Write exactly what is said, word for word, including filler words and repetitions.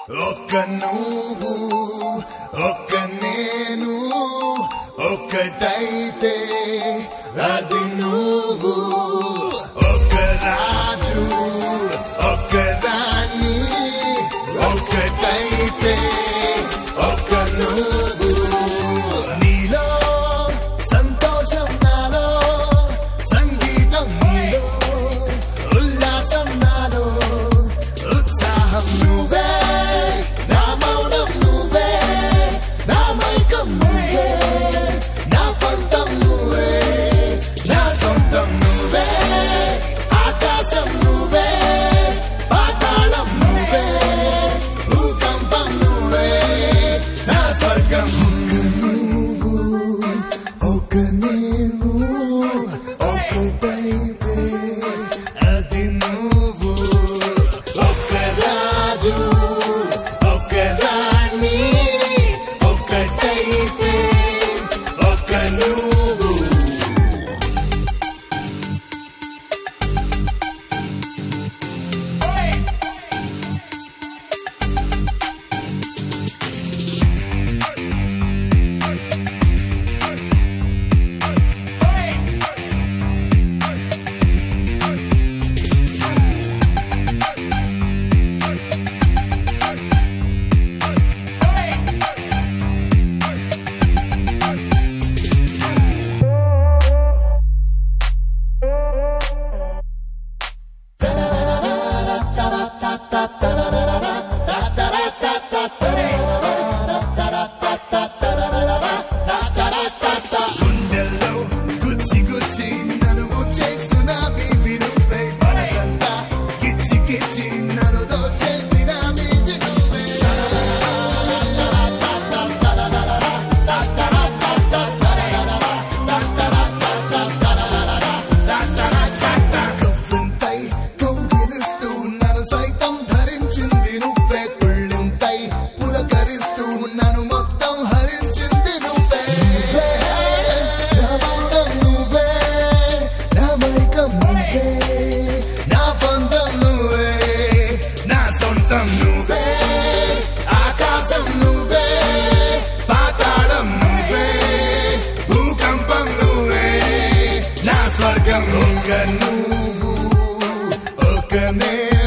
ఒక్క నువ్వు ఒక్క నేను ఒక్కటైతే అది నువ్వు ఒక్క రాజు ఒక్క రాణి ఒక్కటైతే ఒక్క నువ్వు నీలో సంతోషం నాలో సంగీతం నీలో ఉల్లాసం నాలో ఉత్సాహం నువ్వే నా మౌనం నువ్వే నా మైకం నువ్వే నా పంతం నువ్వే నా సొంతం నువ్వే ఆకాశం నువ్వే పాతాళం నువ్వే భూకంపం నువ్వే నా స్వర్గం నువ్వు ఒక నేను ఒకటైతే అది నువ్వు ఒక్క రాజు ఒక్క రాణి ఒక్కటైతే ఒక్క నువ్వు గుండెల్లో గుచ్చి గుచ్చి నన్ను ముంచే సునామీ నువ్వే మనసంతా గిచ్చి గిచ్చి నన్ను దోచే వినామీ నువ్వే కవ్వింతై కౌగిలిస్తూ నన్ను సైతం ధరించింది నువ్వే పుళ్ళింతై పులకరిస్తూ నన్ను మొత్తం హరించింది నువ్వే నా మౌనం నువ్వే నా మైకం నువ్వే నా పంతం నువ్వే నా సొంతం నువ్వే ఆకాశం నువ్వే పాతాళం నువ్వే భూకంపం నువ్వే నా స్వర్గం ఒక్క నువ్వు ఒక్క నేను